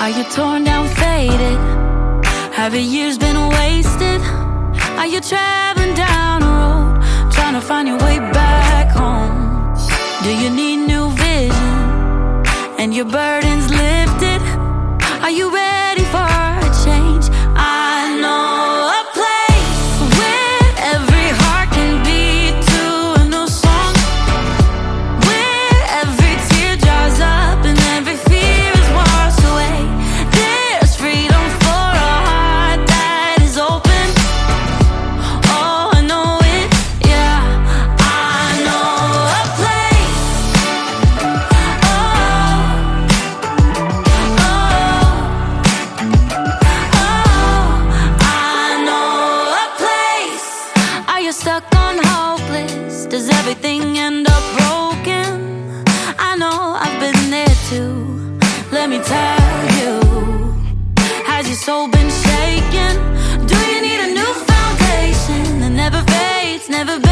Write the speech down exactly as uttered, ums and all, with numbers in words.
Are you torn down, faded? Have your years been wasted? Are you traveling down a road, trying to find your way back home? Do you need new vision and your burdens lifted? Are you ready for a change? I know a place where every heart can beat to a new song, where every tear dries up and every fear is washed away. There's freedom for a heart that is open. Oh, I know it, yeah. I know a place. Oh, stuck on hopeless? Does everything end up broken? I know I've been there too. Let me tell you, has your soul been shaken? Do you need a new foundation that never fades, never